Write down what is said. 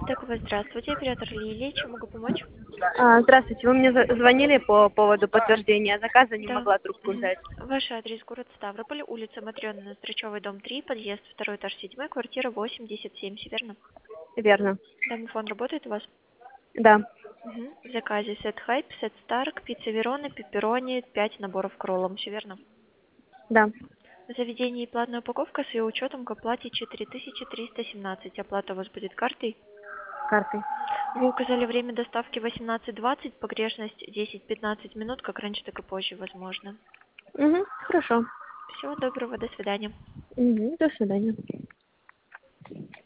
Так, вот, здравствуйте, оператор Лилия, чем могу помочь? Здравствуйте, вы мне звонили по поводу подтверждения заказа, не Да. могла трубку Мгм. взять. Ваш адрес город Ставрополь, улица Матрёнина, Строчёвый, дом 3, подъезд, второй этаж, 7, квартира 87, верно? Верно. Домофон работает у вас? Да, Мгм. В заказе сет хайп, сет старк, пицца Вероны, пепперони, 5 наборов к роллам, все верно? да, В заведении платная упаковка с ее учетом к оплате 4317. Оплата у вас будет картой. картой. Вы указали время доставки 18:20, погрешность 10-15 минут, как раньше, так и позже, возможно. Угу, хорошо. Всего доброго, до свидания. Угу, до свидания.